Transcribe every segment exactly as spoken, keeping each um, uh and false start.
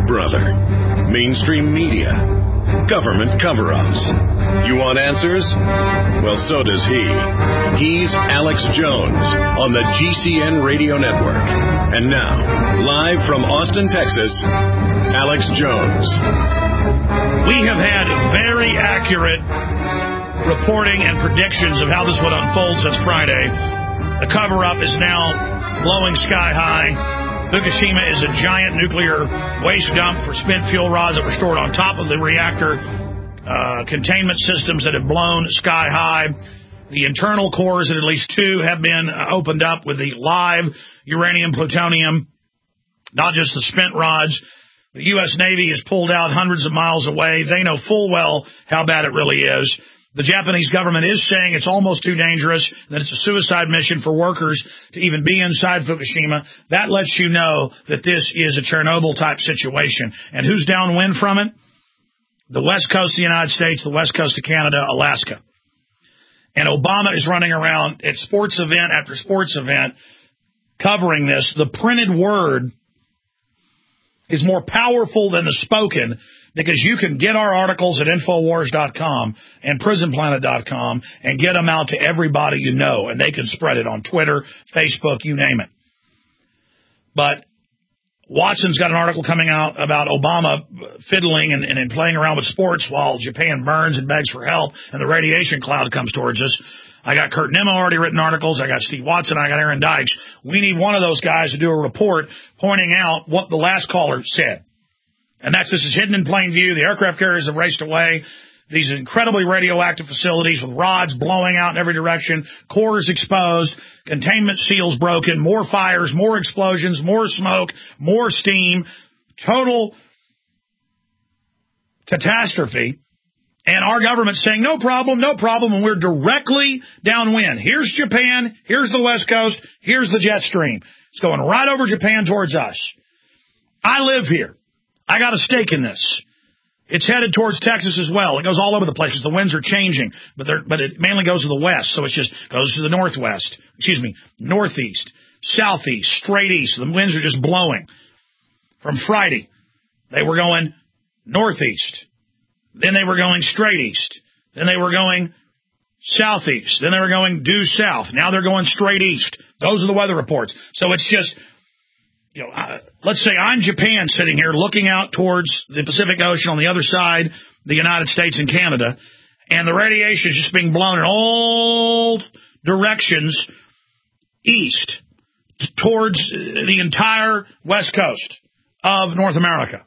brother. Mainstream media. Government cover-ups. You want answers? Well, so does he. He's Alex Jones on the G C N Radio Network. And now, live from Austin, Texas, Alex Jones. We have had very accurate reporting and predictions of how this would unfold since Friday. The cover-up is now blowing sky high. Fukushima is a giant nuclear waste dump for spent fuel rods that were stored on top of the reactor uh, containment systems that have blown sky high. The internal cores at at least two have been uh, opened up with the live uranium, plutonium, not just the spent rods. The U S Navy is pulled out hundreds of miles away. They know full well how bad it really is. The Japanese government is saying it's almost too dangerous, that it's a suicide mission for workers to even be inside Fukushima. That lets you know that this is a Chernobyl-type situation. And who's downwind from it? The west coast of the United States, the west coast of Canada, Alaska. And Obama is running around at sports event after sports event covering this. The printed word is more powerful than the spoken, because you can get our articles at Infowars dot com and Prison Planet dot com and get them out to everybody you know, and they can spread it on Twitter, Facebook, you name it. But Watson's got an article coming out about Obama fiddling and, and playing around with sports while Japan burns and begs for help, and the radiation cloud comes towards us. I got Kurt Nimmo already written articles. I got Steve Watson. I got Aaron Dykes. We need one of those guys to do a report pointing out what the last caller said. And that's, this is hidden in plain view. The aircraft carriers have raced away. These incredibly radioactive facilities with rods blowing out in every direction, cores exposed, containment seals broken, more fires, more explosions, more smoke, more steam, total catastrophe. And our government's saying, no problem, no problem, and we're directly downwind. Here's Japan, here's the West Coast, here's the jet stream. It's going right over Japan towards us. I live here. I got a stake in this. It's headed towards Texas as well. It goes all over the place. The winds are changing, but they're, but it mainly goes to the west, so it just goes to the northwest. Excuse me, northeast, southeast, straight east. The winds are just blowing. From Friday, they were going northeast. Then they were going straight east. Then they were going southeast. Then they were going due south. Now they're going straight east. Those are the weather reports. So it's just, you know, uh, let's say I'm Japan sitting here looking out towards the Pacific Ocean on the other side, the United States and Canada, and the radiation is just being blown in all directions east towards the entire west coast of North America.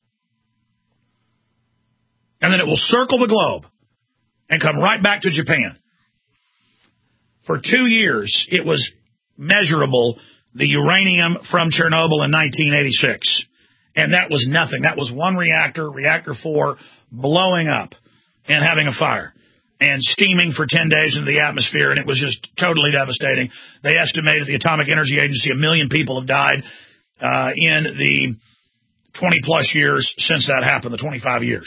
And then it will circle the globe and come right back to Japan. For two years, it was measurable, the uranium from Chernobyl in nineteen eighty-six. And that was nothing. That was one reactor, reactor four, blowing up and having a fire and steaming for ten days into the atmosphere, and it was just totally devastating. They estimated, the Atomic Energy Agency, a million people have died uh, in the twenty-plus years since that happened, the twenty-five years.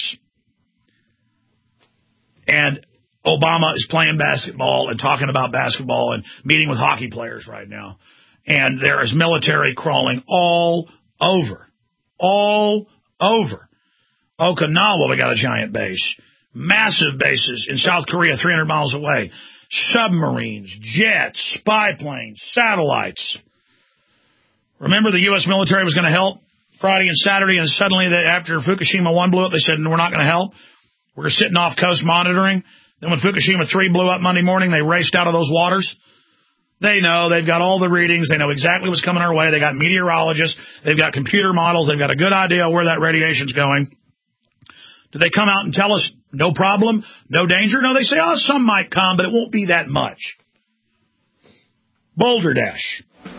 And Obama is playing basketball and talking about basketball and meeting with hockey players right now. And there is military crawling all over, all over. Okinawa, we got a giant base. Massive bases in South Korea, three hundred miles away. Submarines, jets, spy planes, satellites. Remember the U S military was going to help Friday and Saturday, and suddenly they, after Fukushima one blew up, they said, no, we're not going to help. We're sitting off coast monitoring. Then when Fukushima three blew up Monday morning, they raced out of those waters. They know. They've got all the readings. They know exactly what's coming our way. They got meteorologists. They've got computer models. They've got a good idea of where that radiation's going. Do they come out and tell us no problem, no danger? No, they say, oh, some might come, but it won't be that much. Boulder Dash.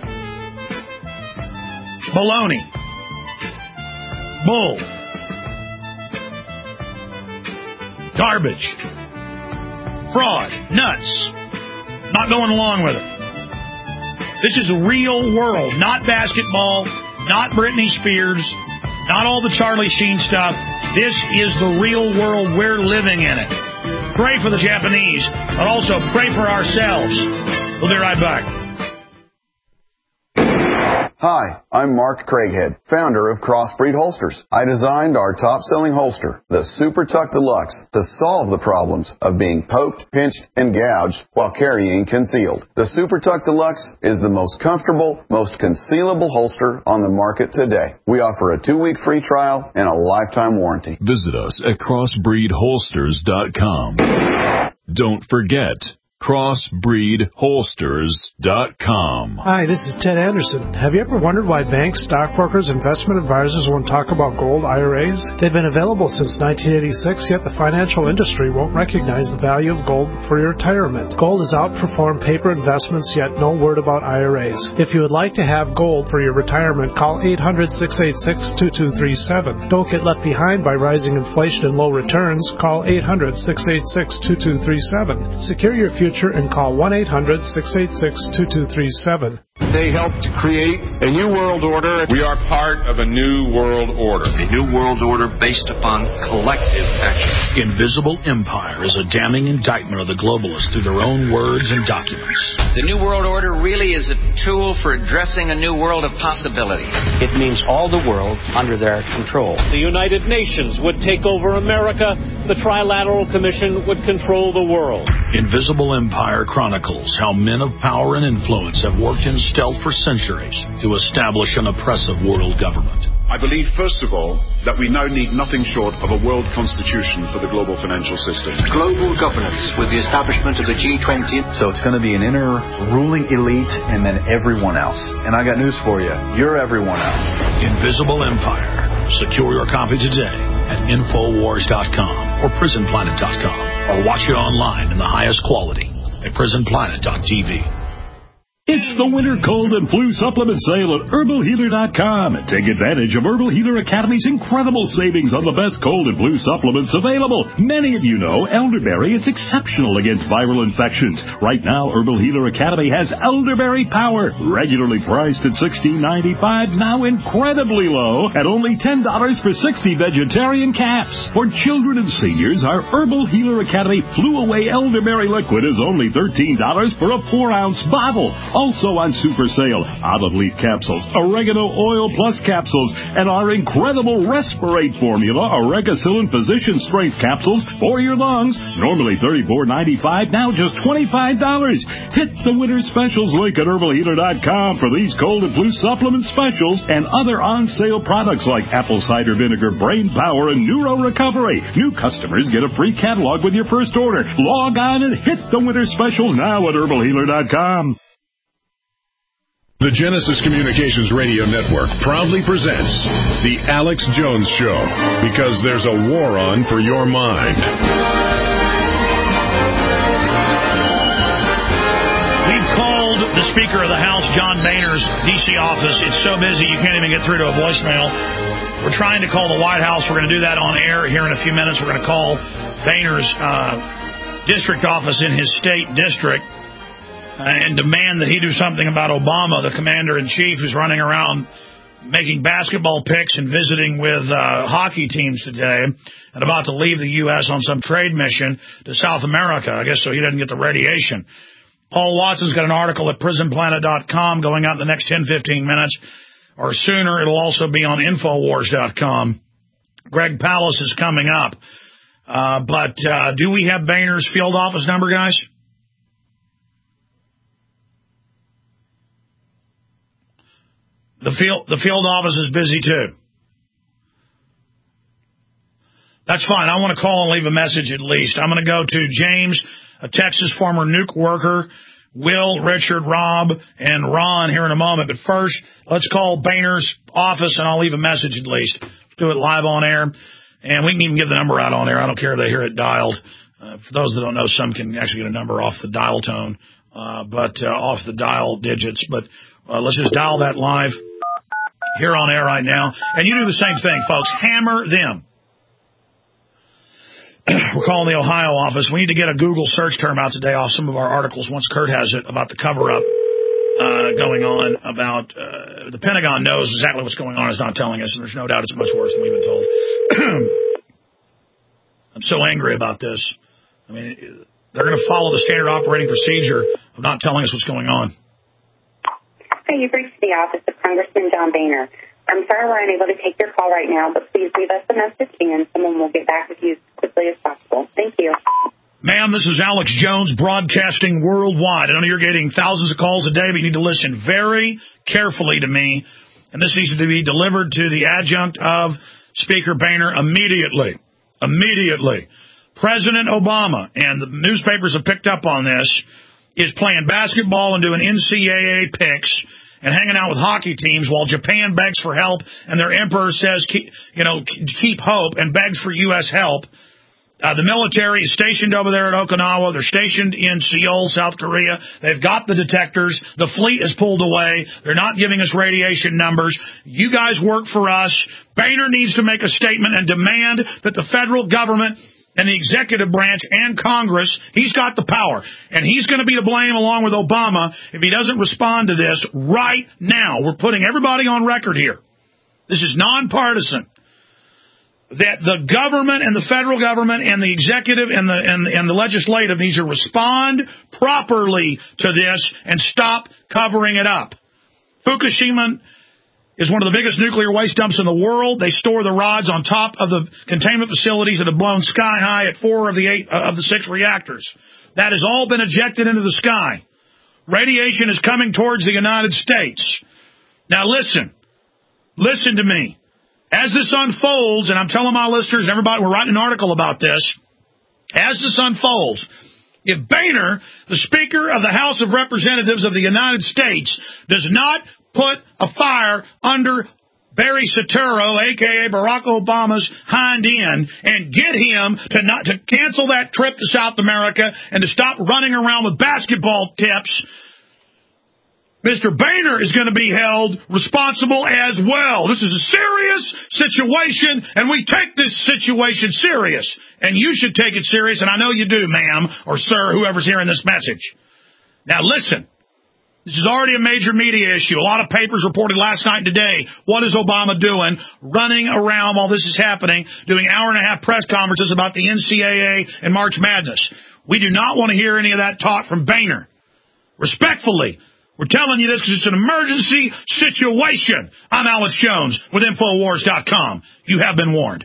Baloney. Bull. Garbage. Fraud. Nuts. Not going along with it. This is a real world, not basketball, not Britney Spears, not all the Charlie Sheen stuff. This is the real world. We're living in it. Pray for the Japanese, but also pray for ourselves. We'll be right back. Hi, I'm Mark Craighead, founder of Crossbreed Holsters. I designed our top-selling holster, the Super Tuck Deluxe, to solve the problems of being poked, pinched, and gouged while carrying concealed. The Super Tuck Deluxe is the most comfortable, most concealable holster on the market today. We offer a two-week free trial and a lifetime warranty. Visit us at crossbreed holsters dot com. Don't forget, crossbreed holsters dot com. Hi, this is Ted Anderson. Have you ever wondered why banks, stockbrokers, investment advisors won't talk about gold I R As? They've been available since nineteen eighty-six, yet the financial industry won't recognize the value of gold for your retirement. Gold has outperformed paper investments, yet no word about I R As. If you would like to have gold for your retirement, call eight hundred, six eight six, two two three seven. Don't get left behind by rising inflation and low returns. Call eight hundred, six eight six, two two three seven. Secure your future and call one eight hundred, six eight six, two two three seven. They helped create a new world order. We are part of a new world order. A new world order based upon collective action. Invisible Empire is a damning indictment of the globalists through their own words and documents. The new world order really is a tool for addressing a new world of possibilities. It means all the world under their control. The United Nations would take over America. The Trilateral Commission would control the world. Invisible Empire chronicles how men of power and influence have worked in stealth for centuries to establish an oppressive world government. I believe, first of all, that we now need nothing short of a world constitution for the global financial system. Global governance with the establishment of the G twenty. So it's going to be an inner ruling elite and then everyone else. And I got news for you. You're everyone else. Invisible Empire. Secure your copy today at infowars dot com or prison planet dot com, or watch it online in the highest quality at prison planet dot t v. It's the winter cold and flu supplement sale at herbal healer dot com. Take advantage of Herbal Healer Academy's incredible savings on the best cold and flu supplements available. Many of you know elderberry is exceptional against viral infections. Right now, Herbal Healer Academy has Elderberry Power, regularly priced at sixteen ninety-five, now incredibly low at only ten dollars for sixty vegetarian caps. For children and seniors, our Herbal Healer Academy Flu Away Elderberry Liquid is only thirteen dollars for a four ounce bottle. Also on super sale, olive leaf capsules, oregano oil plus capsules, and our incredible Respirate formula, Oregacillin Physician Strength capsules for your lungs. Normally thirty-four ninety-five, now just twenty-five dollars. Hit the winter specials link at herbal healer dot com for these cold and flu supplement specials and other on-sale products like apple cider vinegar, brain power, and neuro recovery. New customers get a free catalog with your first order. Log on and hit the winter specials now at herbal healer dot com. The Genesis Communications Radio Network proudly presents The Alex Jones Show, because there's a war on for your mind. We've called the Speaker of the House, John Boehner's D C office. It's so busy you can't even get through to a voicemail. We're trying to call the White House. We're going to do that on air here in a few minutes. We're going to call Boehner's uh, district office in his state district and demand that he do something about Obama, the commander-in-chief, who's running around making basketball picks and visiting with uh, hockey teams today and about to leave the U S on some trade mission to South America, I guess, so he doesn't get the radiation. Paul Watson's got an article at prison planet dot com going out in the next ten, fifteen minutes or sooner. It'll also be on infowars dot com. Greg Palast is coming up. Uh, but uh, do we have Boehner's field office number, guys? The field, the field office is busy, too. That's fine. I want to call and leave a message at least. I'm going to go to James, a Texas former nuke worker, Will, Richard, Rob, and Ron here in a moment. But first, let's call Boehner's office, and I'll leave a message at least. Let's do it live on air. And we can even give the number out on air. I don't care if they hear it dialed. Uh, for those that don't know, some can actually get a number off the dial tone, uh, but uh, off the dial digits. But uh, let's just dial that live here on air right now. And you do the same thing, folks. Hammer them. We're calling the Ohio office. We need to get a Google search term out today off some of our articles once Kurt has it about the cover-up uh, going on about uh, the Pentagon knows exactly what's going on. It's not telling us, and there's no doubt it's much worse than we've been told. I'm so angry about this. I mean, they're going to follow the standard operating procedure of not telling us what's going on. Hey, you've reached the office of Congressman John Boehner. I'm sorry we're unable to take your call right now, but please leave us a message and someone will get back with you as quickly as possible. Thank you. Ma'am, this is Alex Jones broadcasting worldwide. I know you're getting thousands of calls a day, but you need to listen very carefully to me. And this needs to be delivered to the adjunct of Speaker Boehner immediately. Immediately. President Obama, and the newspapers have picked up on this, is playing basketball and doing N C double A picks and hanging out with hockey teams while Japan begs for help and their emperor says, keep, you know, keep hope and begs for U S help. Uh, the military is stationed over there at Okinawa. They're stationed in Seoul, South Korea. They've got the detectors. The fleet is pulled away. They're not giving us radiation numbers. You guys work for us. Boehner needs to make a statement and demand that the federal government and the executive branch and Congress, he's got the power. And he's going to be to blame along with Obama if he doesn't respond to this right now. We're putting everybody on record here. This is nonpartisan. That the government and the federal government and the executive and the and, and the legislative needs to respond properly to this and stop covering it up. Fukushima is one of the biggest nuclear waste dumps in the world. They store the rods on top of the containment facilities that have blown sky high at four of the eight uh, of the six reactors. That has all been ejected into the sky. Radiation is coming towards the United States. Now listen, listen to me. As this unfolds, and I'm telling my listeners, everybody, we're writing an article about this. As this unfolds, if Boehner, the Speaker of the House of Representatives of the United States, does not put a fire under Barry Soetoro, a k a. Barack Obama's hind end, and get him to not to cancel that trip to South America and to stop running around with basketball tips, Mister Boehner is going to be held responsible as well. This is a serious situation, and we take this situation serious. And you should take it serious, and I know you do, ma'am, or sir, whoever's hearing this message. Now listen, this is already a major media issue. A lot of papers reported last night and today. What is Obama doing? Running around while this is happening, doing hour and a half press conferences about the N C double A and March Madness. We do not want to hear any of that talk from Boehner. Respectfully, we're telling you this because it's an emergency situation. I'm Alex Jones with Infowars dot com. You have been warned.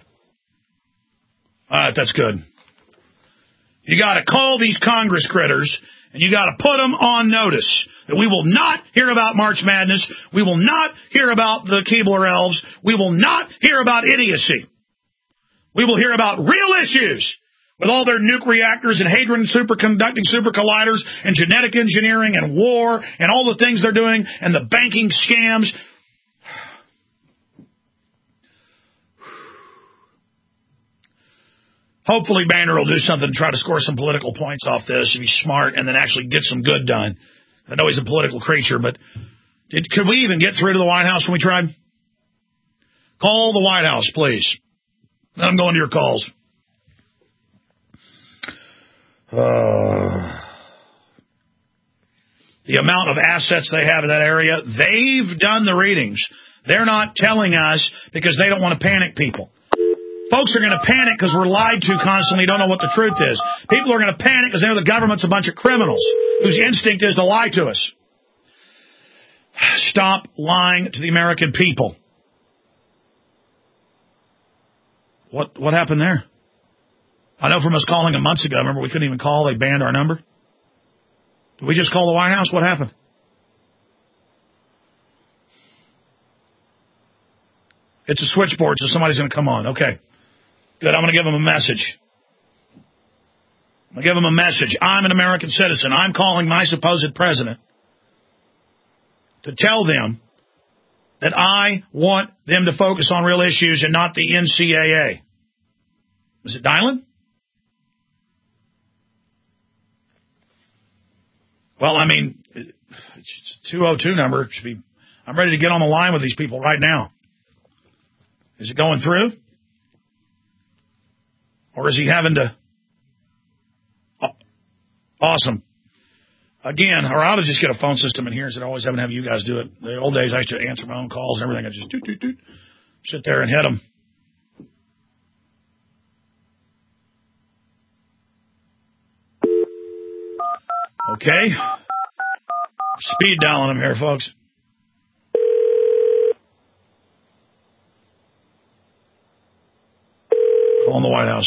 All right, that's good. You got to call these Congress critters, and you got to put them on notice that we will not hear about March Madness. We will not hear about the Keebler Elves. We will not hear about idiocy. We will hear about real issues. With all their nuke reactors and hadron superconducting super colliders and genetic engineering and war and all the things they're doing and the banking scams. Hopefully Boehner will do something to try to score some political points off this if he's smart and then actually get some good done. I know he's a political creature, but did, could we even get through to the White House when we tried? Call the White House, please. I'm going to your calls. Uh, the amount of assets they have in that area, they've done the readings. They're not telling us because they don't want to panic people. Folks are going to panic because we're lied to constantly, don't know what the truth is. People are going to panic because they know the government's a bunch of criminals whose instinct is to lie to us. Stop lying to the American people. What what happened there? I know from us calling them months ago, remember we couldn't even call, they banned our number. Did we just call the White House? What happened? It's a switchboard, so somebody's going to come on. Okay. Good, I'm going to give them a message. I'm going to give them a message. I'm an American citizen. I'm calling my supposed president to tell them that I want them to focus on real issues and not the N C double A. Is it dialing? Well, I mean, it's a two oh two number. It should be, I'm ready to get on the line with these people right now. Is it going through? Or is he having to? Oh, awesome. Again, or I ought to just get a phone system in here instead of always having to have you guys do it. The old days, I used to answer my own calls and everything. I just doot, doot, doot, sit there and hit them. Okay. Speed dialing them here, folks. Calling the White House.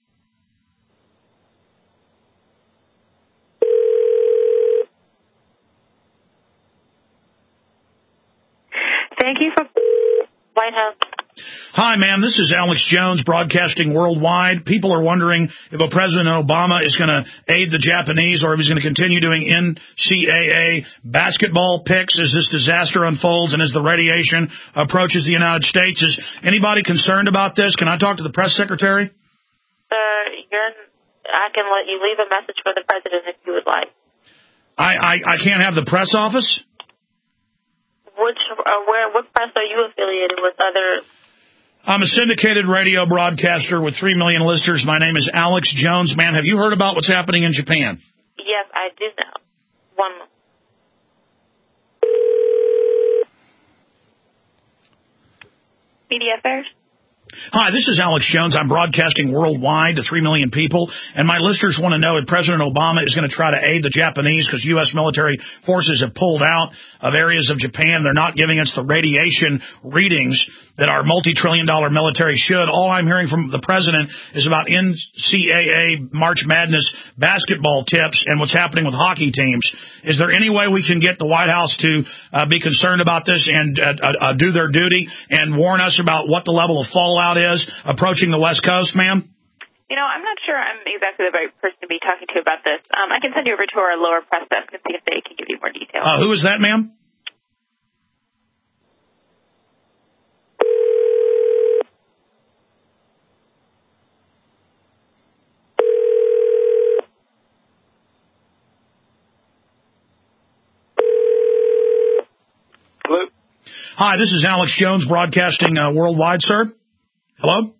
Thank you for White House. Hi, ma'am. This is Alex Jones, broadcasting worldwide. People are wondering if a President Obama is going to aid the Japanese or if he's going to continue doing N C A A basketball picks as this disaster unfolds and as the radiation approaches the United States. Is anybody concerned about this? Can I talk to the press secretary? Uh, you're, I can let you leave a message for the President if you would like. I, I, I can't have the press office? Which, uh, where, what press are you affiliated with? Other... I'm a syndicated radio broadcaster with three million listeners. My name is Alex Jones. Man, have you heard about what's happening in Japan? Yes, I do know. One moment. Media Affairs. Hi, this is Alex Jones. I'm broadcasting worldwide to three million people, and my listeners want to know if President Obama is going to try to aid the Japanese because U S military forces have pulled out of areas of Japan. They're not giving us the radiation readings that our multi-trillion dollar military should. All I'm hearing from the President is about N C A A March Madness basketball tips and what's happening with hockey teams. Is there any way we can get the White House to uh, be concerned about this and uh, uh, do their duty and warn us about what the level of fallout is approaching the West Coast, ma'am? You know, I'm not sure I'm exactly the right person to be talking to about this. Um, I can send you over to our lower press desk and see if they can give you more details. Uh, who is that, ma'am? Hello? Hi, this is Alex Jones broadcasting uh, worldwide, sir. Hello?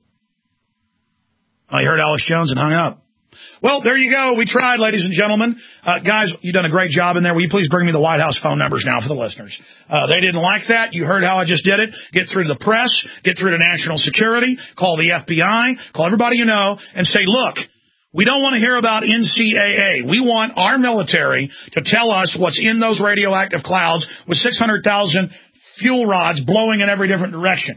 I heard Alex Jones and hung up. Well, there you go. We tried, ladies and gentlemen. Uh, guys, you've done a great job in there. Will you please bring me the White House phone numbers now for the listeners? Uh, they didn't like that. You heard how I just did it. Get through to the press. Get through to national security. Call the F B I. Call everybody you know and say, look, we don't want to hear about N C A A. We want our military to tell us what's in those radioactive clouds with six hundred thousand fuel rods blowing in every different direction.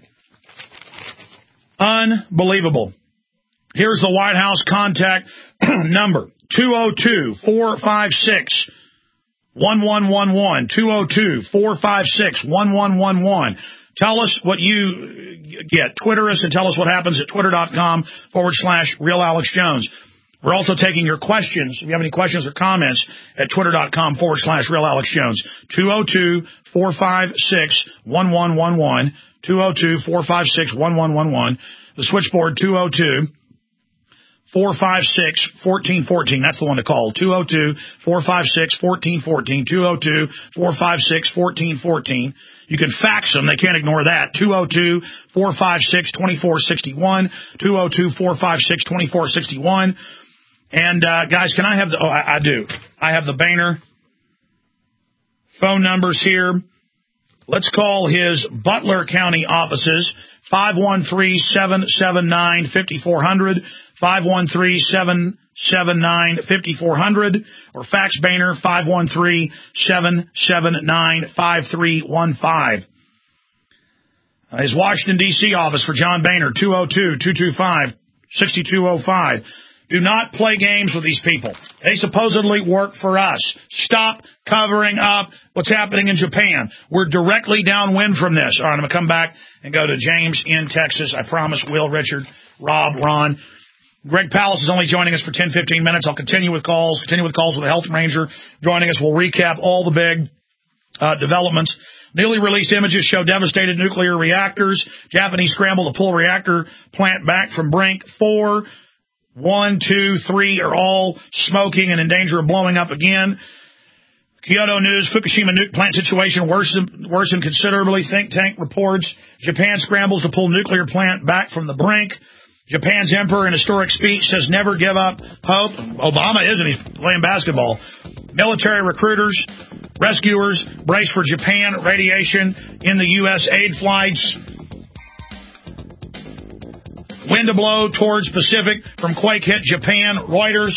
Unbelievable. Here's the White House contact number, two oh two, four five six, one one one one, two oh two, four five six, one one one one. Tell us what you get. Twitter us and tell us what happens at twitter.com forward slash Real Alex Jones. We're also taking your questions. If you have any questions or comments at twitter.com forward slash Real Alex Jones. two oh two, four five six, one one one one, two oh two, four five six, one one one one. The switchboard, two oh two, four five six, one four one four. That's the one to call. two oh two, four five six, one four one four. two oh two, four five six, one four one four. You can fax them. They can't ignore that. two oh two, four five six, two four six one. two oh two, four five six, two four six one. And, uh, guys, can I have the, oh, I, I do. I have the Boehner phone numbers here. Let's call his Butler County offices, five one three, seven seven nine, five four zero zero, five one three, seven seven nine, five four zero zero, or fax Boehner, five one three, seven seven nine, five three one five. Uh, his Washington, D C office for John Boehner, two oh two, two two five, six two oh five. Do not play games with these people. They supposedly work for us. Stop covering up what's happening in Japan. We're directly downwind from this. All right, I'm going to come back and go to James in Texas. I promise. Will, Richard, Rob, Ron. Greg Pallas is only joining us for ten, fifteen minutes. I'll continue with calls, continue with calls with the Health Ranger joining us. We'll recap all the big uh, developments. Newly released images show devastated nuclear reactors. Japanese scramble to pull reactor plant back from brink. Four. One, two, three are all smoking and in danger of blowing up again. Kyoto News, Fukushima nuke plant situation worsened, worsened considerably. Think tank reports. Japan scrambles to pull nuclear plant back from the brink. Japan's emperor in historic speech says never give up hope. Obama isn't. He's playing basketball. Military recruiters, rescuers brace for Japan radiation in the U S aid flights. Wind to blow towards Pacific from quake hit Japan. Reuters.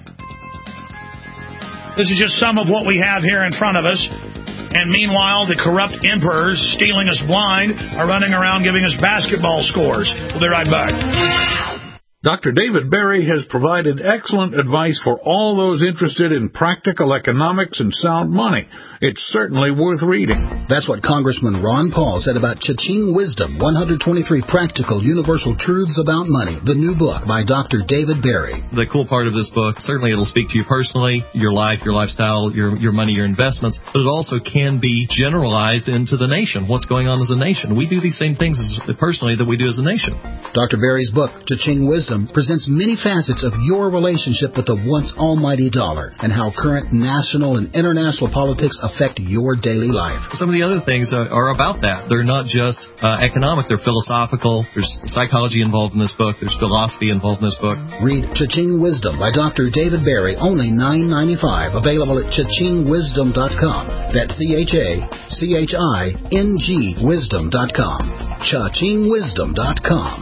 This is just some of what we have here in front of us. And meanwhile, the corrupt emperors stealing us blind are running around giving us basketball scores. We'll be right back. Doctor David Berry has provided excellent advice for all those interested in practical economics and sound money. It's certainly worth reading. That's what Congressman Ron Paul said about Cha-Ching Wisdom, one hundred twenty-three Practical Universal Truths About Money, the new book by Doctor David Berry. The cool part of this book, certainly it'll speak to you personally, your life, your lifestyle, your, your money, your investments, but it also can be generalized into the nation. What's going on as a nation? We do these same things as, personally that we do as a nation. Doctor Berry's book, Cha-Ching Wisdom, presents many facets of your relationship with the once almighty dollar and how current national and international politics affect your daily life. Some of the other things are, are about that. They're not just uh, economic, they're philosophical. There's psychology involved in this book. There's philosophy involved in this book. Read Cha-Ching Wisdom by Doctor David Berry, only nine ninety-five, available at cha ching wisdom dot com. That's C H A C H I N G wisdom dot com. cha ching wisdom dot com.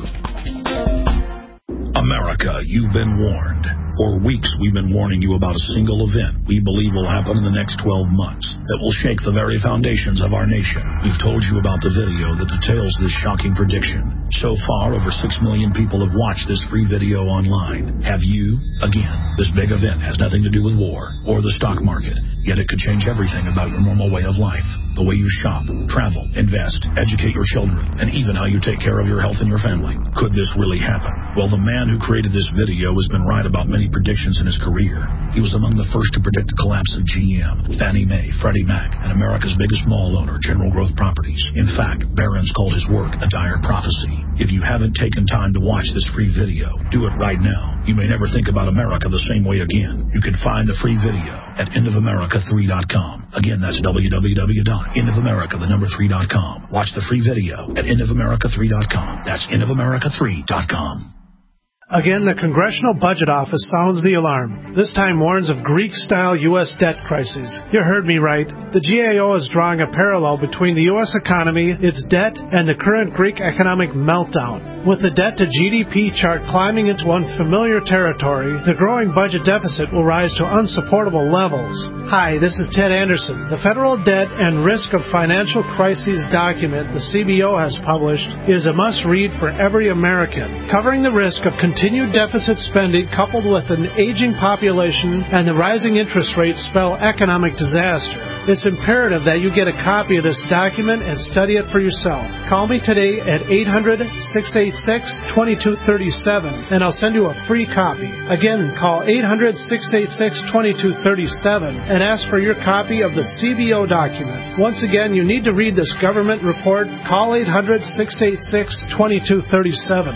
America, you've been warned. For weeks, we've been warning you about a single event we believe will happen in the next twelve months that will shake the very foundations of our nation. We've told you about the video that details this shocking prediction. So far, over six million people have watched this free video online. Have you? Again, this big event has nothing to do with war or the stock market, yet it could change everything about your normal way of life. The way you shop, travel, invest, educate your children, and even how you take care of your health and your family. Could this really happen? Well, the man who created this video has been right about many predictions in his career. He was among the first to predict the collapse of G M, Fannie Mae, Freddie Mac, and America's biggest mall owner, General Growth Properties. In fact, Barron's called his work a dire prophecy. If you haven't taken time to watch this free video, do it right now. You may never think about America the same way again. You can find the free video at end of america three dot com. Again, that's w w w dot end of america the number three dot com. Watch the free video at end of america three dot com. That's end of america three dot com. Again, the Congressional Budget Office sounds the alarm. This time warns of Greek-style U S debt crises. You heard me right. The G A O is drawing a parallel between the U S economy, its debt, and the current Greek economic meltdown. With the debt-to-G D P chart climbing into unfamiliar territory, the growing budget deficit will rise to unsupportable levels. Hi, this is Ted Anderson. The Federal Debt and Risk of Financial Crises document the C B O has published is a must-read for every American, covering the risk of continued deficit spending coupled with an aging population and the rising interest rates spell economic disaster. It's imperative that you get a copy of this document and study it for yourself. Call me today at eight hundred, six eight six, two two three seven and I'll send you a free copy. Again, call eight hundred, six eight six, two two three seven and ask for your copy of the C B O document. Once again, you need to read this government report. Call eight hundred, six eight six, two two three seven.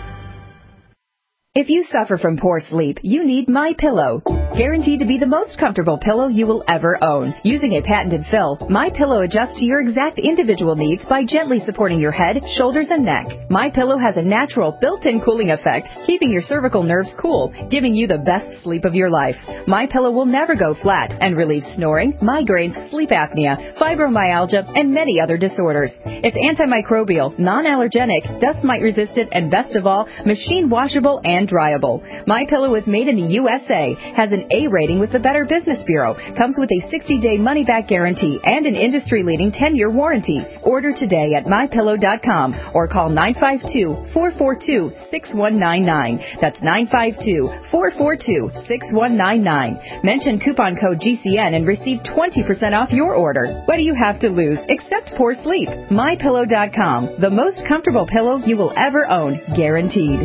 If you suffer from poor sleep, you need MyPillow. Guaranteed to be the most comfortable pillow you will ever own. Using a patented fill, MyPillow adjusts to your exact individual needs by gently supporting your head, shoulders, and neck. MyPillow has a natural built-in cooling effect, keeping your cervical nerves cool, giving you the best sleep of your life. MyPillow will never go flat and relieves snoring, migraines, sleep apnea, fibromyalgia, and many other disorders. It's antimicrobial, non-allergenic, dust mite resistant, and best of all, machine washable and dryable. MyPillow is made in the U S A, has an A rating with the Better Business Bureau, comes with a sixty-day money-back guarantee and an industry-leading ten-year warranty. Order today at my pillow dot com or call nine five two, four four two, six one nine nine. That's nine five two, four four two, six one nine nine. Mention coupon code G C N and receive twenty percent off your order. What do you have to lose except poor sleep? my pillow dot com, the most comfortable pillow you will ever own, guaranteed.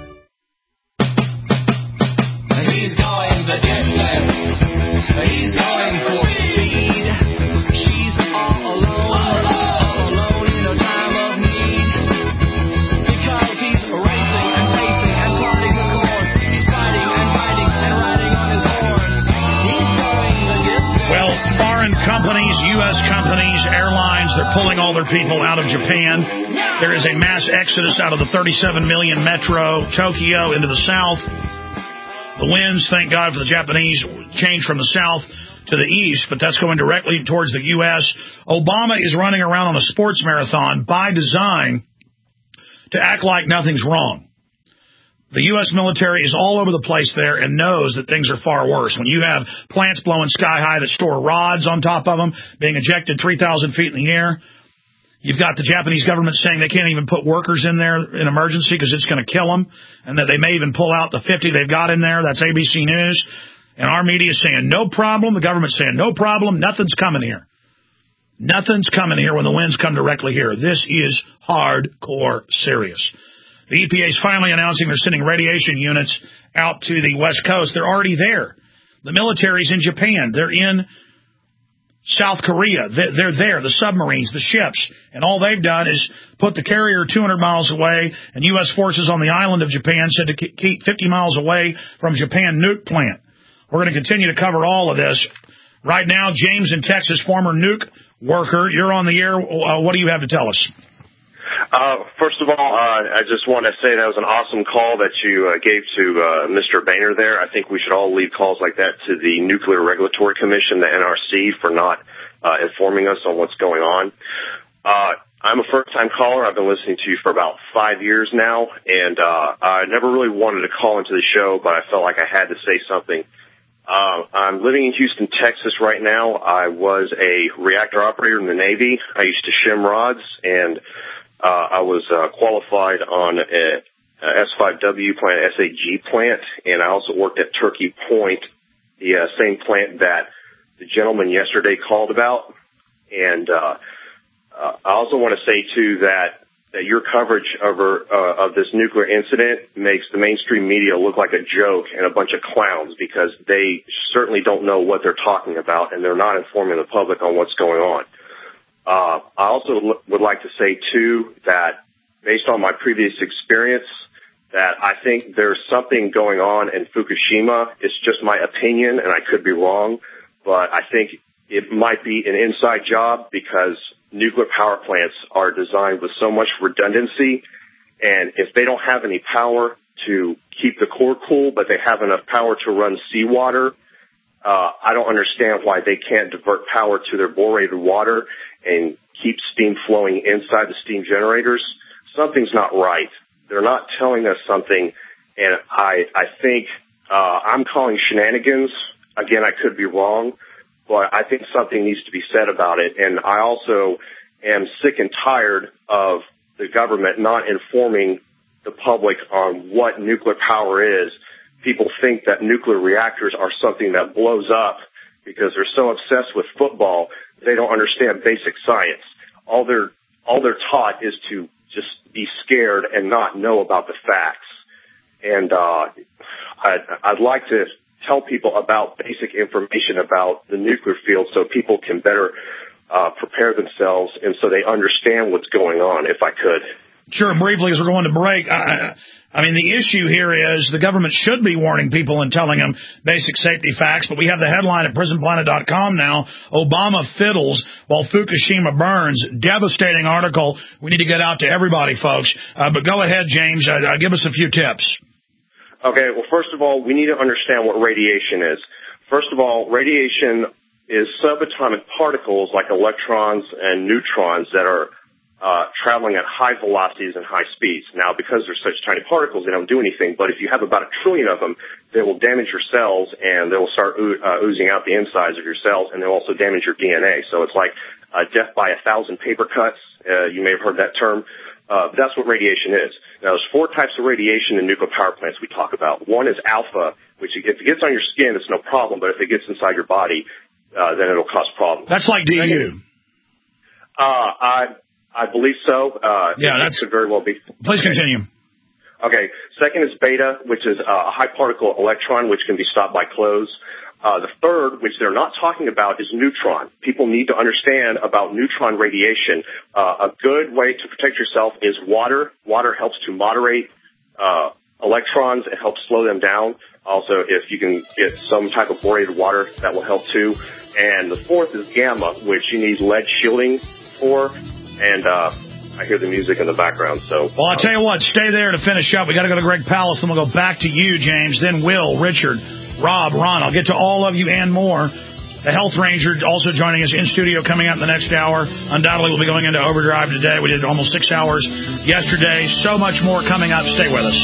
He's going the distance. He's going for speed. She's all alone, all alone in a time of need. Because he's racing and racing and plotting the course. He's fighting and fighting and riding on his horse. He's going the distance. Well, foreign companies, U S companies, airlines, they're pulling all their people out of Japan. There is a mass exodus out of the thirty-seven million metro Tokyo into the south. The winds, thank God for the Japanese, change from the south to the east, but that's going directly towards the U S. Obama is running around on a sports marathon by design to act like nothing's wrong. The U S military is all over the place there and knows that things are far worse. When you have plants blowing sky high that store rods on top of them, being ejected three thousand feet in the air, You've got the Japanese government saying they can't even put workers in there in emergency because it's going to kill them, and that they may even pull out the fifty they've got in there. That's A B C News. And our media is saying, no problem. The government's saying, no problem. Nothing's coming here. Nothing's coming here when the winds come directly here. This is hardcore serious. The E P A is finally announcing they're sending radiation units out to the West Coast. They're already there. The military's in Japan. They're in South Korea. They're there, the submarines, the ships. And all they've done is put the carrier two hundred miles away, and U S forces on the island of Japan said to keep fifty miles away from Japan nuke plant. We're going to continue to cover all of this. Right now, James in Texas, former nuke worker, you're on the air. Uh, what do you have to tell us? Uh, first of all, uh, I just want to say that was an awesome call that you uh, gave to uh, Mister Boehner there. I think we should all leave calls like that to the Nuclear Regulatory Commission, the N R C, for not uh, informing us on what's going on. Uh, I'm a first-time caller. I've been listening to you for about five years now, and uh, I never really wanted to call into the show, but I felt like I had to say something. Uh, I'm living in Houston, Texas right now. I was a reactor operator in the Navy. I used to shim rods, and uh, I was uh, qualified on a, a S five W plant, S eight G plant, and I also worked at Turkey Point, the uh, same plant that the gentleman yesterday called about. And uh, uh, I also want to say, too, that that your coverage of, uh, of this nuclear incident makes the mainstream media look like a joke and a bunch of clowns, because they certainly don't know what they're talking about, and they're not informing the public on what's going on. Uh, I also l- would like to say, too, that based on my previous experience, that I think there's something going on in Fukushima. It's just my opinion, and I could be wrong, but I think it might be an inside job, because nuclear power plants are designed with so much redundancy, and if they don't have any power to keep the core cool, but they have enough power to run seawater, uh, I don't understand why they can't divert power to their borated water and keep steam flowing inside the steam generators. Something's not right. They're not telling us something, and I, I think uh, I'm calling shenanigans. Again, I could be wrong, but I think something needs to be said about it. And I also am sick and tired of the government not informing the public on what nuclear power is. People think that nuclear reactors are something that blows up because they're so obsessed with football, they don't understand basic science. All they're, all they're taught is to just be scared and not know about the facts. And uh, I'd, I'd like to tell people about basic information about the nuclear field so people can better uh, prepare themselves and so they understand what's going on, if I could. Sure, briefly, as we're going to break, I, I mean, the issue here is the government should be warning people and telling them basic safety facts, but we have the headline at prison planet dot com now, Obama fiddles while Fukushima burns. Devastating article. We need to get out to everybody, folks. Uh, but go ahead, James. Uh, uh, give us a few tips. Okay, well, first of all, we need to understand what radiation is. First of all, radiation is subatomic particles like electrons and neutrons that are uh, traveling at high velocities and high speeds. Now, because they're such tiny particles, they don't do anything, but if you have about a trillion of them, they will damage your cells, and they will start oo- uh, oozing out the insides of your cells, and they'll also damage your D N A. So it's like uh, death by a thousand paper cuts. Uh, you may have heard that term. Uh, that's what radiation is. Now, there's four types of radiation in nuclear power plants we talk about. One is alpha, which if it gets on your skin, it's no problem, but if it gets inside your body, uh, then it'll cause problems. That's like D U. Uh, I I believe so. Uh, yeah, that could very well be. Please continue. Okay. Second is beta, which is a high particle electron, which can be stopped by clothes. Uh, the third, which they're not talking about, is neutron. People need to understand about neutron radiation. Uh, a good way to protect yourself is water. Water helps to moderate uh, electrons. It helps slow them down. Also, if you can get some type of borated water, that will help too. And the fourth is gamma, which you need lead shielding for. And uh, I hear the music in the background. So, well, I'll tell you what, stay there to finish up. We got to go to Greg Palast, then we'll go back to you, James, then Will, Richard, Rob, Ron. I'll get to all of you and more. The Health Ranger also joining us in studio coming up in the next hour. Undoubtedly, we'll be going into overdrive today. We did almost six hours yesterday. So much more coming up. Stay with us.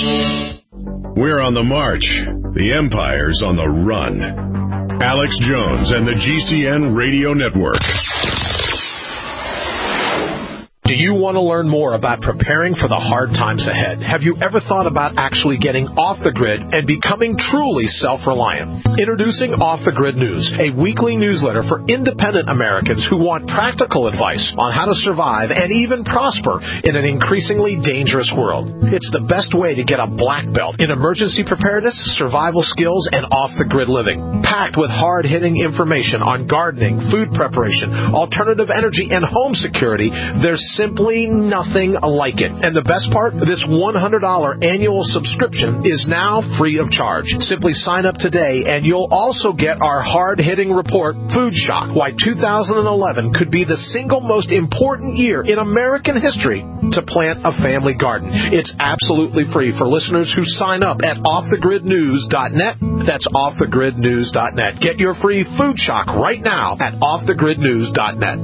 We're on the march. The Empire's on the run. Alex Jones and the G C N Radio Network. Do you want to learn more about preparing for the hard times ahead? Have you ever thought about actually getting off the grid and becoming truly self-reliant? Introducing Off the Grid News, a weekly newsletter for independent Americans who want practical advice on how to survive and even prosper in an increasingly dangerous world. It's the best way to get a black belt in emergency preparedness, survival skills, and off-the-grid living. Packed with hard-hitting information on gardening, food preparation, alternative energy, and home security, there's simply nothing like it. And the best part, this one hundred dollars annual subscription is now free of charge. Simply sign up today and you'll also get our hard-hitting report, Food Shock, Why two thousand eleven Could Be the Single Most Important Year in American History to Plant a Family Garden. It's absolutely free for listeners who sign up at off the grid news dot net. That's off the grid news dot net. Get your free Food Shock right now at off the grid news dot net.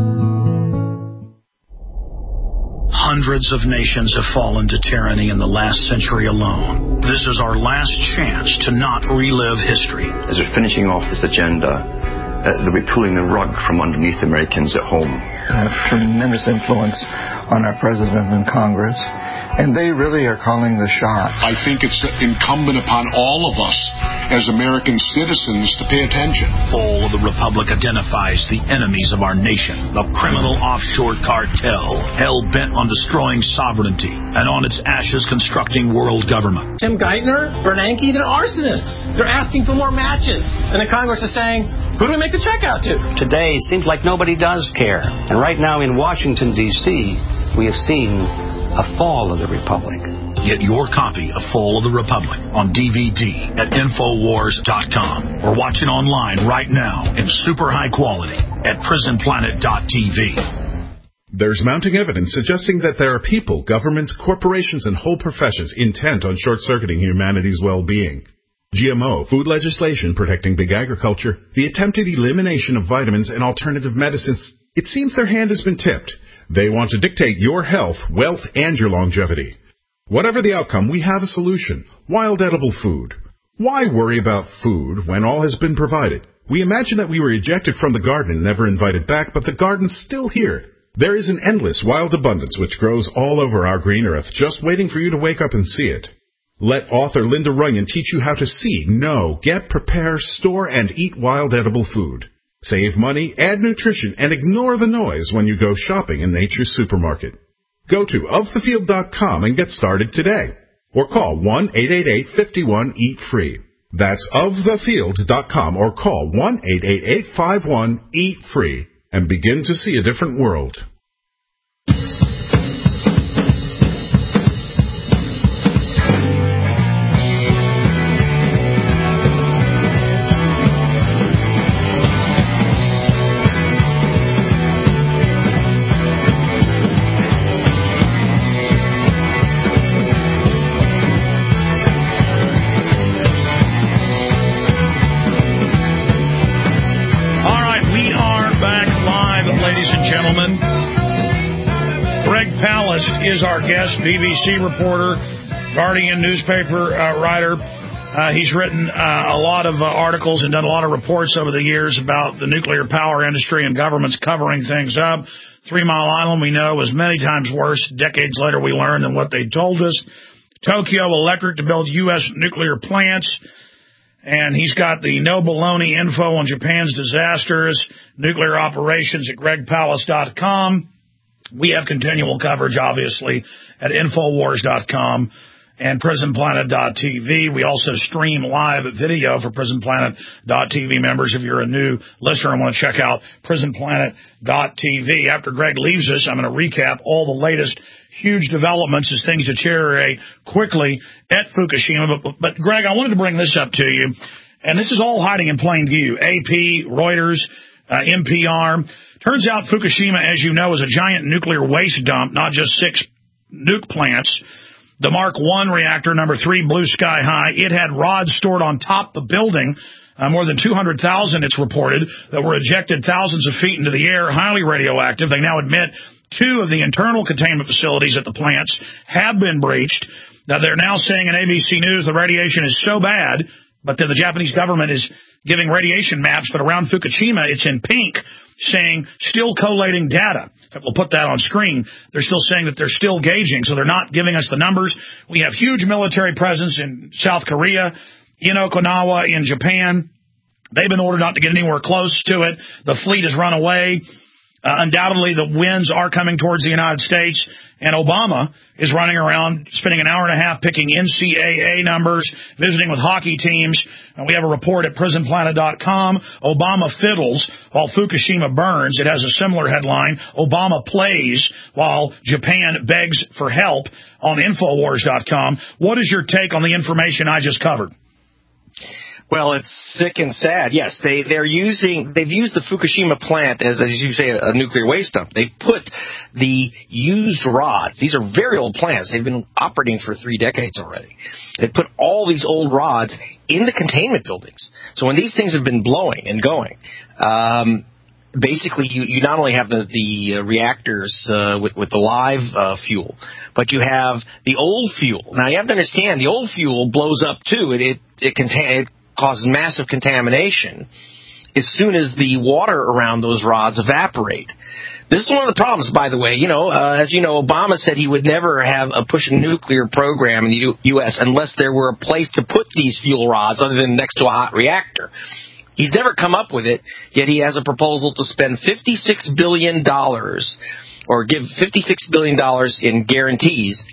Hundreds of nations have fallen to tyranny in the last century alone. This is our last chance to not relive history. As we're finishing off this agenda, uh, they'll be pulling the rug from underneath Americans at home. I have tremendous influence on our president and Congress, and they really are calling the shots. I think it's incumbent upon all of us as American citizens to pay attention. Fall of the Republic identifies the enemies of our nation, the criminal offshore cartel, hell-bent on destroying sovereignty, and on its ashes constructing world government. Tim Geithner, Bernanke, they're arsonists. They're asking for more matches. And the Congress is saying, who do we make the check out to? Today seems like nobody does care. And right now in Washington, D C, we have seen a fall of the Republic. Get your copy of Fall of the Republic on D V D at infowars dot com or watch it online right now in super high quality at prison planet dot t v. There's mounting evidence suggesting that there are people, governments, corporations, and whole professions intent on short-circuiting humanity's well-being. G M O, food legislation protecting big agriculture, the attempted elimination of vitamins and alternative medicines, it seems their hand has been tipped. They want to dictate your health, wealth, and your longevity. Whatever the outcome, we have a solution. Wild edible food. Why worry about food when all has been provided? We imagine that we were ejected from the garden and never invited back, but the garden's still here. There is an endless wild abundance which grows all over our green earth, just waiting for you to wake up and see it. Let author Linda Runyon teach you how to see, know, get, prepare, store, and eat wild edible food. Save money, add nutrition, and ignore the noise when you go shopping in Nature's Supermarket. Go to of the field dot com and get started today. Or call one eight eight eight, five one, eat free. That's of the field dot com or call one eight eight eight, five one, eat free and begin to see a different world. Is our guest, B B C reporter, Guardian newspaper uh, writer. Uh, he's written uh, a lot of uh, articles and done a lot of reports over the years about the nuclear power industry and governments covering things up. Three Mile Island, we know, was many times worse. Decades later, we learned than what they told us. Tokyo Electric to build U S nuclear plants. And he's got the no baloney info on Japan's disasters, nuclear operations at greg palast dot com. We have continual coverage, obviously, at infowars dot com and prison planet dot t v. We also stream live video for prison planet dot t v members. If you're a new listener and want to check out prison planet dot t v. After Greg leaves us, I'm going to recap all the latest huge developments as things deteriorate quickly at Fukushima. But, but Greg, I wanted to bring this up to you, and this is all hiding in plain view. A P, Reuters, uh, N P R. Turns out Fukushima, as you know, is a giant nuclear waste dump, not just six nuke plants. The Mark one reactor, number three, Blue Sky High, it had rods stored on top of the building, uh, more than two hundred thousand, it's reported, that were ejected thousands of feet into the air, highly radioactive. They now admit two of the internal containment facilities at the plants have been breached. Now, they're now saying in A B C News the radiation is so bad, But then the Japanese government is giving radiation maps, but around Fukushima, it's in pink, saying still collating data. We'll put that on screen. They're still saying that they're still gauging, so they're not giving us the numbers. We have huge military presence in South Korea, in Okinawa, in Japan. They've been ordered not to get anywhere close to it. The fleet has run away. Uh, undoubtedly, the winds are coming towards the United States, and Obama is running around, spending an hour and a half picking N C A A numbers, visiting with hockey teams. And we have a report at prison planet dot com. Obama fiddles while Fukushima burns. It has a similar headline. Obama plays while Japan begs for help on infowars dot com. What is your take on the information I just covered? Well, it's sick and sad. Yes, they, they're using, they've used the Fukushima plant as, as you say, a, a nuclear waste dump. They've put the used rods. These are very old plants. They've been operating for three decades already. They've put all these old rods in the containment buildings. So when these things have been blowing and going, um, basically you, you not only have the, the uh, reactors uh, with, with the live uh, fuel, but you have the old fuel. Now, you have to understand, the old fuel blows up, too. It, it, it, contain, it causes massive contamination as soon as the water around those rods evaporate. This is one of the problems, by the way. You know, uh, as you know, Obama said he would never have a push a nuclear program in the U- U.S. unless there were a place to put these fuel rods other than next to a hot reactor. He's never come up with it, yet he has a proposal to spend fifty-six billion dollars or give fifty-six billion dollars in guarantees